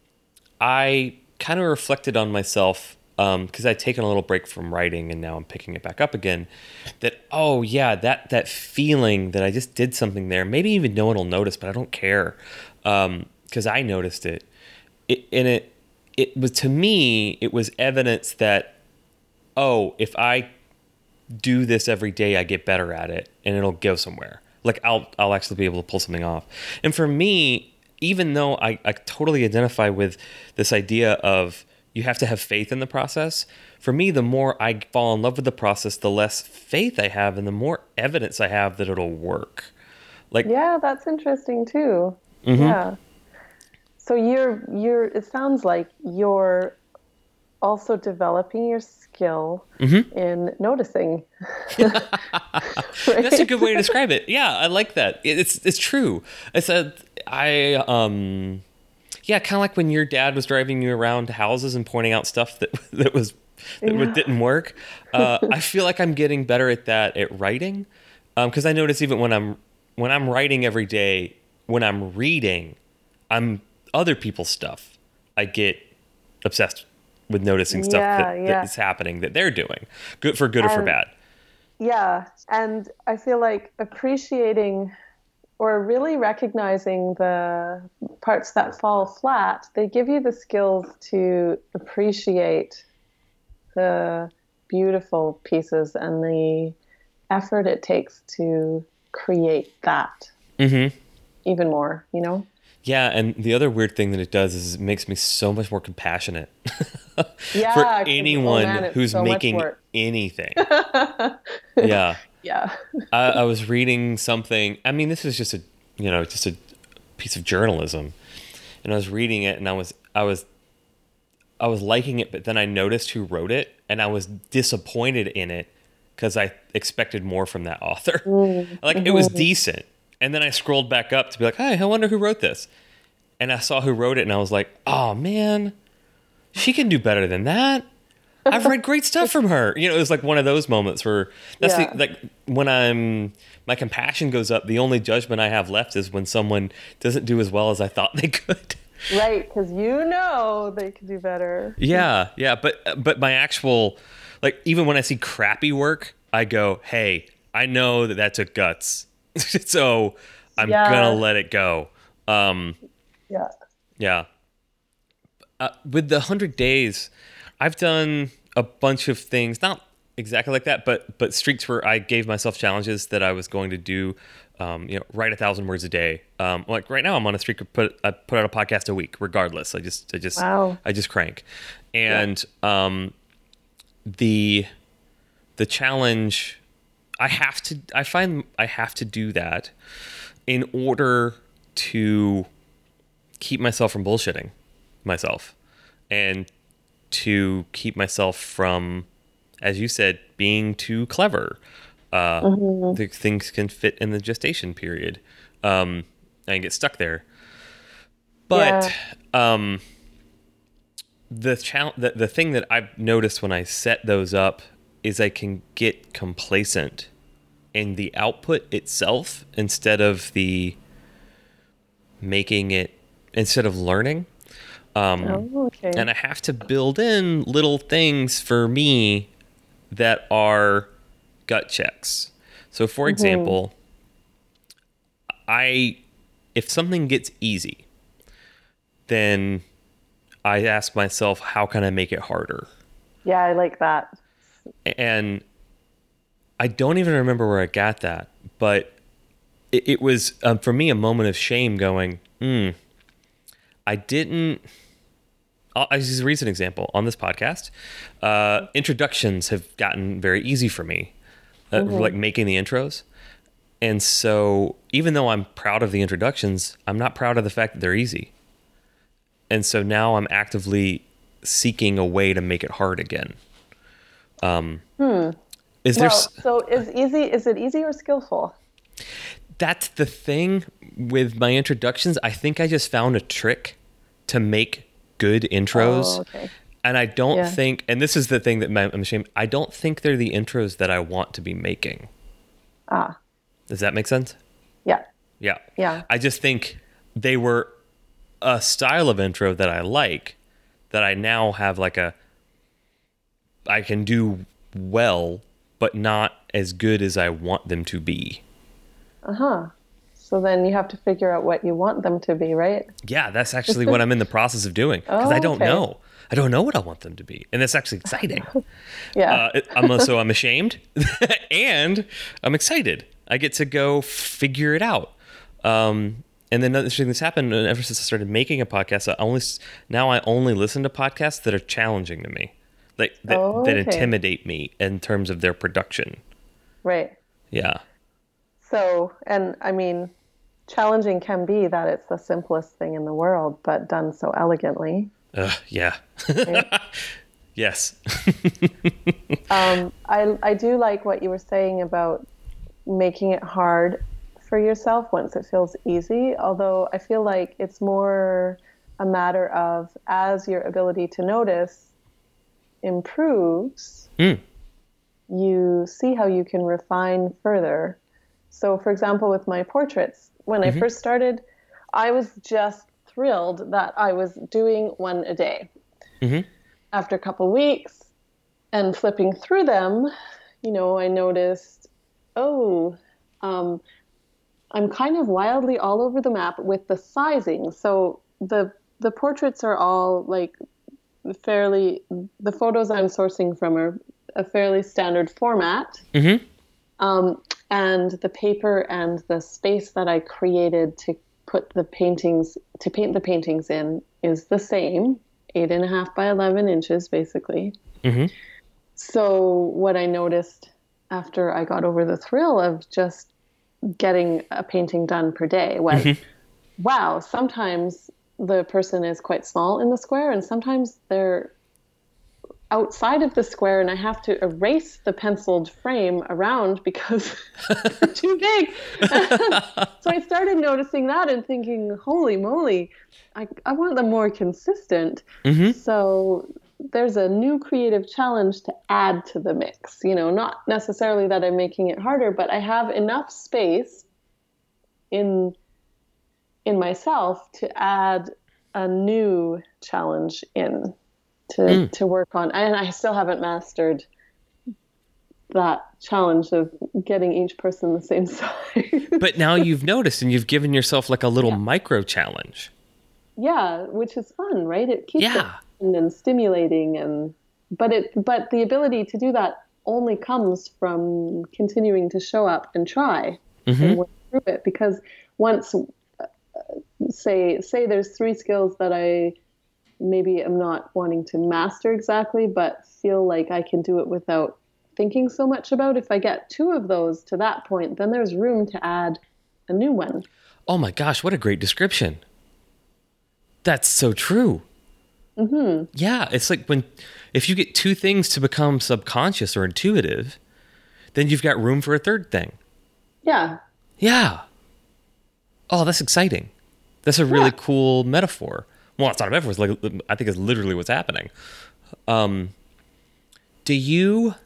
I kind of reflected on myself, because I'd taken a little break from writing and now I'm picking it back up again, that, oh yeah, that feeling that I just did something there, maybe even no one will notice, but I don't care, because I noticed it. It was, to me, it was evidence that, oh, if I do this every day, I get better at it and it'll go somewhere. Like, I'll actually be able to pull something off. And for me, even though I totally identify with this idea of you have to have faith in the process, for me, the more I fall in love with the process, the less faith I have and the more evidence I have that it'll work. Like, yeah, that's interesting too. Yeah. So you're it sounds like you're also developing your skill in noticing. Right? That's a good way to describe it. Yeah, I like that. It's true. Kind of like when your dad was driving you around houses and pointing out stuff that didn't work. I feel like I'm getting better at that at writing, because I notice even when I'm writing every day, when I'm reading, I'm other people's stuff, I get obsessed with noticing stuff that is happening that they're doing, good or for bad. Yeah, and I feel like appreciating or really recognizing the parts that fall flat, they give you the skills to appreciate the beautiful pieces and the effort it takes to create that even more, you know? Yeah, and the other weird thing that it does is it makes me so much more compassionate for anyone who's so making anything. Yeah. I was reading something. I mean, this is just a piece of journalism, and I was reading it, and I was liking it, but then I noticed who wrote it, and I was disappointed in it because I expected more from that author. It was decent. And then I scrolled back up to be like, hey, I wonder who wrote this. And I saw who wrote it, and I was like, oh, man, she can do better than that. I've read great stuff from her. You know, it was like one of those moments where when my compassion goes up, the only judgment I have left is when someone doesn't do as well as I thought they could. Right, because they could do better. Yeah, but my actual, like, even when I see crappy work, I go, hey, I know that took guts. So I'm gonna let it go. With the 100 days, I've done a bunch of things, not exactly like that, but streaks where I gave myself challenges that I was going to do. Write 1,000 words a day. Like right now, I'm on a streak of I put out a podcast a week, regardless. I just crank, and the challenge. I find I have to do that in order to keep myself from bullshitting myself and to keep myself from, as you said, being too clever. The things can fit in the gestation period and get stuck there. But the thing that I've noticed when I set those up is I can get complacent in the output itself instead of learning. Okay. And I have to build in little things for me that are gut checks. So, for example, if something gets easy, then I ask myself, how can I make it harder? Yeah, I like that. And I don't even remember where I got that, but it was, for me, a moment of shame going, I didn't... I'll use a recent example on this podcast. Introductions have gotten very easy for me, like making the intros. And so even though I'm proud of the introductions, I'm not proud of the fact that they're easy. And so now I'm actively seeking a way to make it hard again. So is it easy or skillful? That's the thing with my introductions. I think I just found a trick to make good intros. Oh, okay. And I don't think, and this is the thing that I'm ashamed, I don't think they're the intros that I want to be making. Does that make sense? Yeah. Yeah. I just think they were a style of intro that I like, that I now have I can do well, but not as good as I want them to be. So then you have to figure out what you want them to be, right? Yeah, that's actually what I'm in the process of doing, because I don't know. I don't know what I want them to be, and that's actually exciting. I'm ashamed, and I'm excited. I get to go figure it out. And then another thing that's happened ever since I started making a podcast, I only listen to podcasts that are challenging to me, that intimidate me in terms of their production. Right. Yeah. So, and I mean, challenging can be that it's the simplest thing in the world, but done so elegantly. Yeah. Right? Yes. I do like what you were saying about making it hard for yourself once it feels easy, although I feel like it's more a matter of, as your ability to notice improves, you see how you can refine further. So, for example, with my portraits, when I first started, I was just thrilled that I was doing one a day. After a couple weeks and flipping through them, I noticed, I'm kind of wildly all over the map with the sizing. So the portraits are all the photos I'm sourcing from are a fairly standard format. And the paper and the space that I created to paint the paintings in is the same, 8.5 by 11 inches, basically. So what I noticed after I got over the thrill of just getting a painting done per day was, wow, sometimes the person is quite small in the square, and sometimes they're outside of the square, and I have to erase the penciled frame around because they're too big. So I started noticing that and thinking, holy moly, I want them more consistent. So there's a new creative challenge to add to the mix. Not necessarily that I'm making it harder, but I have enough space in myself to add a new challenge in to work on. And I still haven't mastered that challenge of getting each person the same size. But now you've noticed, and you've given yourself like a little micro challenge. Yeah, which is fun, right? It keeps it fun and stimulating, but the ability to do that only comes from continuing to show up and try and work through it. Because once, say there's 3 skills that I maybe am not wanting to master exactly, but feel like I can do it without thinking so much about. If I get 2 of those to that point, then there's room to add a new one. Oh my gosh, what a great description. That's so true. Yeah, it's like if you get 2 things to become subconscious or intuitive, then you've got room for a 3rd thing. Yeah. Oh, that's exciting. That's a really cool metaphor. Well, it's not a metaphor. I think it's literally what's happening. Do you,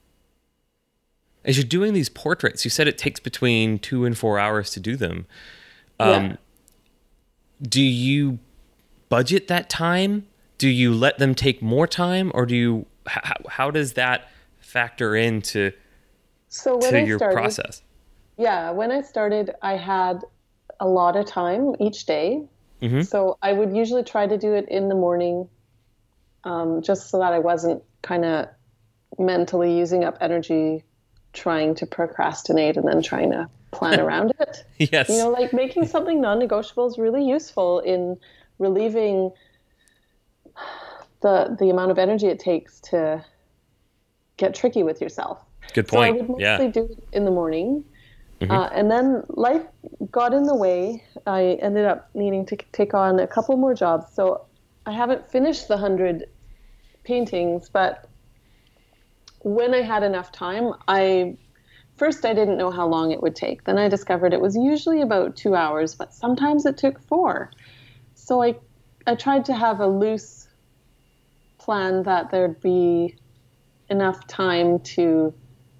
as you're doing these portraits, you said it takes between 2 and 4 hours to do them. Do you budget that time? Do you let them take more time, or do you? How does that factor into your process? Yeah, when I started, I had a lot of time each day. Mm-hmm. So I would usually try to do it in the morning, just so that I wasn't kind of mentally using up energy trying to procrastinate and then trying to plan around it. Yes. You know, like making something non-negotiable is really useful in relieving the amount of energy it takes to get tricky with yourself. Good point. So I would mostly do it in the morning. Mm-hmm. And then life got in the way. I ended up needing to take on a couple more jobs. So I haven't finished the 100 paintings, but when I had enough time, First, I didn't know how long it would take. Then I discovered it was usually about 2 hours, but sometimes it took 4. So I tried to have a loose plan that there'd be enough time to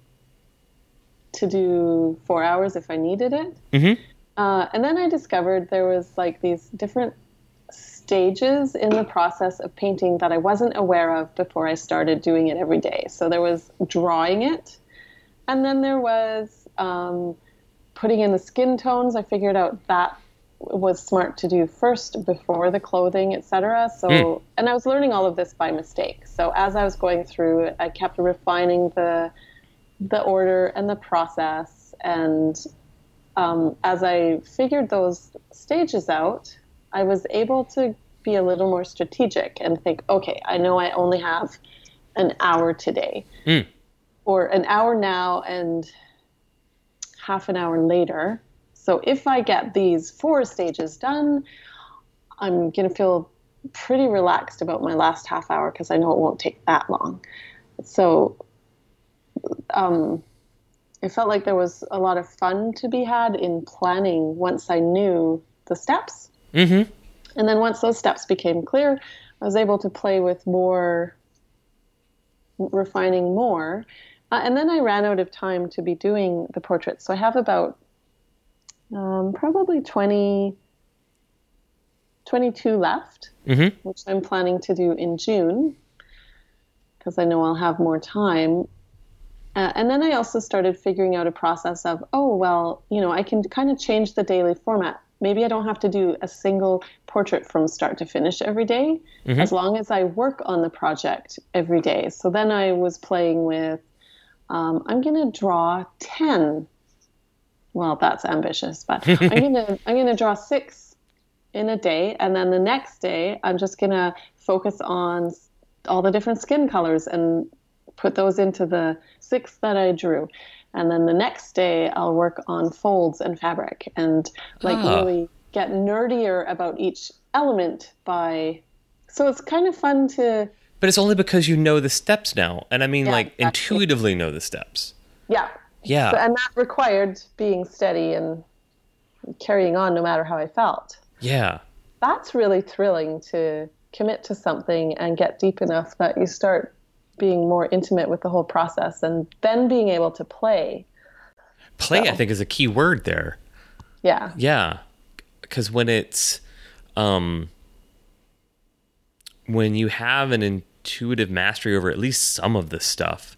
do 4 hours if I needed it. Mm-hmm. And then I discovered there was like these different stages in the process of painting that I wasn't aware of before I started doing it every day. So there was drawing it. And then there was putting in the skin tones. I figured out that was smart to do first before the clothing, etc. So, and I was learning all of this by mistake. So as I was going through it, I kept refining the order and the process. And as I figured those stages out, I was able to be a little more strategic and think, okay, I know I only have an hour today. Or an hour now and half an hour later. So if I get these 4 stages done, I'm going to feel pretty relaxed about my last half hour because I know it won't take that long. So it felt like there was a lot of fun to be had in planning once I knew the steps. Mm-hmm. And then once those steps became clear, I was able to play with more, refining more. And then I ran out of time to be doing the portraits. So I have about probably 22 left, mm-hmm. which I'm planning to do in June because I know I'll have more time. And then I also started figuring out a process of, I can kind of change the daily format. Maybe I don't have to do a single portrait from start to finish every day, mm-hmm. as long as I work on the project every day. So then I was playing with, I'm going to draw 10. Well, that's ambitious, but I'm going to draw 6 in a day. And then the next day, I'm just going to focus on all the different skin colors and put those into the 6 that I drew. And then the next day, I'll work on folds and fabric and really get nerdier about each element so it's kind of fun to... But it's only because you know the steps now. And I mean, exactly. Intuitively know the steps. Yeah. Yeah. So, and that required being steady and carrying on no matter how I felt. Yeah. That's really thrilling to commit to something and get deep enough that you start being more intimate with the whole process and then being able to play. I think, is a key word there. Yeah. Yeah. Because when it's, when you have an intuitive mastery over at least some of this stuff,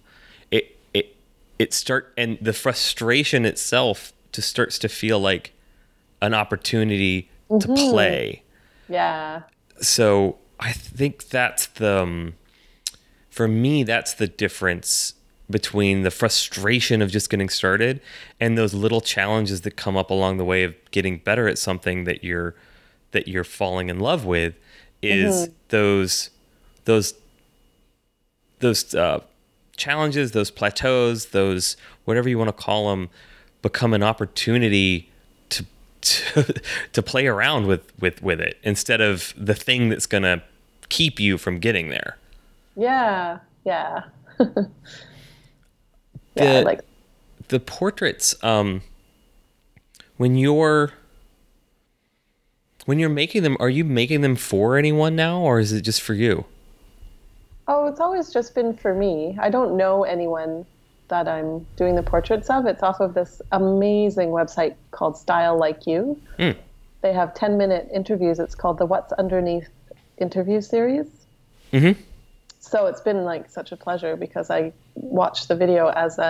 and the frustration itself just starts to feel like an opportunity mm-hmm. to play. Yeah. So I think that's for me, that's the difference between the frustration of just getting started and those little challenges that come up along the way of getting better at something that you're falling in love with is mm-hmm. those challenges, those plateaus, those whatever you want to call them, become an opportunity to play around with it instead of the thing that's going to keep you from getting there. Yeah. The portraits, when you're making them, are you making them for anyone now, or is it just for you? Oh, it's always just been for me. I don't know anyone that I'm doing the portraits of. It's off of this amazing website called Style Like You. They have 10-minute interviews. It's called the What's Underneath interview series. Mm-hmm. So it's been like such a pleasure because I watch the video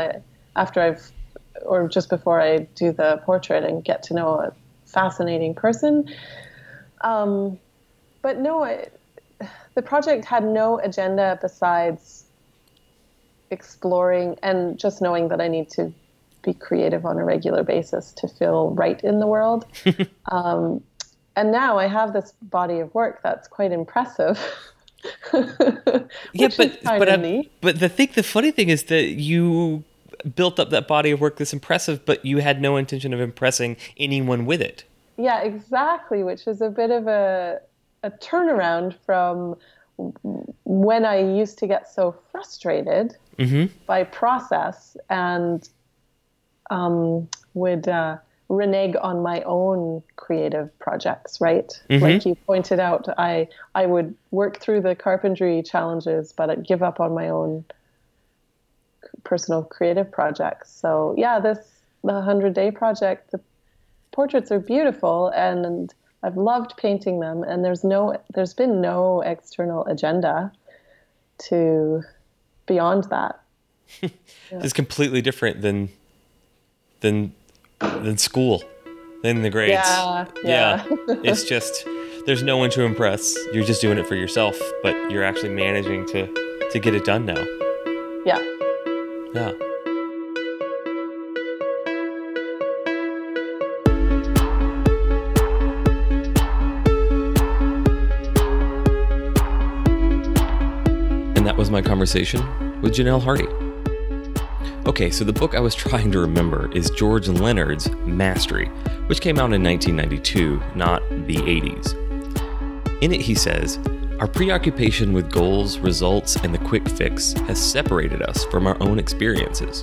just before I do the portrait and get to know a fascinating person. But no, the project had no agenda besides exploring and just knowing that I need to be creative on a regular basis to feel right in the world. And now I have this body of work that's quite impressive. Yeah, but the funny thing is that you built up that body of work that's impressive, but you had no intention of impressing anyone with it. Yeah, exactly, which is a bit of a turnaround from when I used to get so frustrated by process and would renege on my own creative projects, right? Like you pointed out, I would work through the carpentry challenges, but I'd give up on my own personal creative projects. So yeah, the 100-day project, the portraits are beautiful and I've loved painting them, and there's been no external agenda to beyond that. Yeah. It's completely different than school, than the grades. Yeah. It's just, there's no one to impress. You're just doing it for yourself, but you're actually managing to get it done now. Yeah. Yeah. And that was my conversation with Janelle Hardy. Okay, so the book I was trying to remember is George Leonard's Mastery, which came out in 1992, not the 80s. In it, he says, "Our preoccupation with goals, results, and the quick fix has separated us from our own experiences.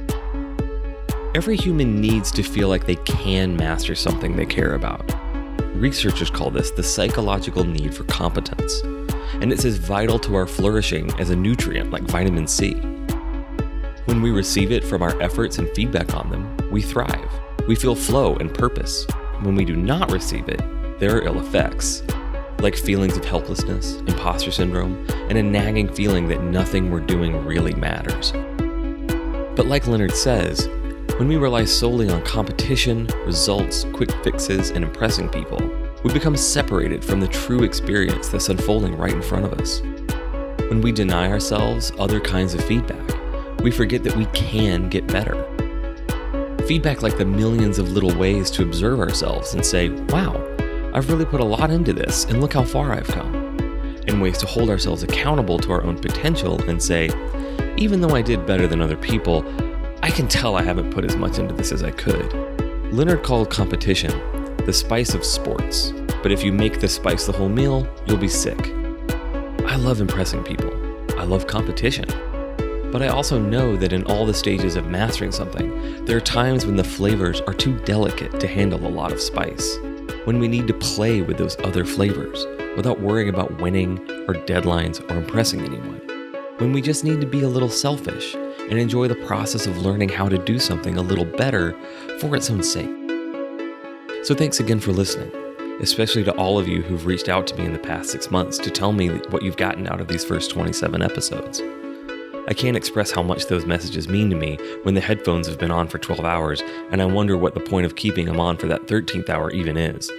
Every human needs to feel like they can master something they care about. Researchers call this the psychological need for competence, and it's as vital to our flourishing as a nutrient like vitamin C. When we receive it from our efforts and feedback on them, we thrive. We feel flow and purpose. When we do not receive it, there are ill effects, like feelings of helplessness, imposter syndrome, and a nagging feeling that nothing we're doing really matters. But like Leonard says, when we rely solely on competition, results, quick fixes, and impressing people, we become separated from the true experience that's unfolding right in front of us. When we deny ourselves other kinds of feedback, we forget that we can get better. Feedback like the millions of little ways to observe ourselves and say, wow, I've really put a lot into this and look how far I've come. And ways to hold ourselves accountable to our own potential and say, even though I did better than other people, I can tell I haven't put as much into this as I could. Leonard called competition the spice of sports, but if you make the spice the whole meal, you'll be sick. I love impressing people. I love competition. But I also know that in all the stages of mastering something, there are times when the flavors are too delicate to handle a lot of spice. When we need to play with those other flavors without worrying about winning or deadlines or impressing anyone. When we just need to be a little selfish and enjoy the process of learning how to do something a little better for its own sake. So thanks again for listening, especially to all of you who've reached out to me in the past 6 months to tell me what you've gotten out of these first 27 episodes. I can't express how much those messages mean to me when the headphones have been on for 12 hours and I wonder what the point of keeping them on for that 13th hour even is.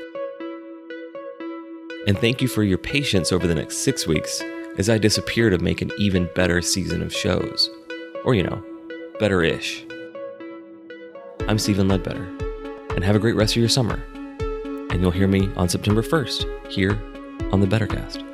And thank you for your patience over the next 6 weeks as I disappear to make an even better season of shows. Or, better-ish. I'm Stephen Ledbetter, and have a great rest of your summer. And you'll hear me on September 1st here on the Bettercast.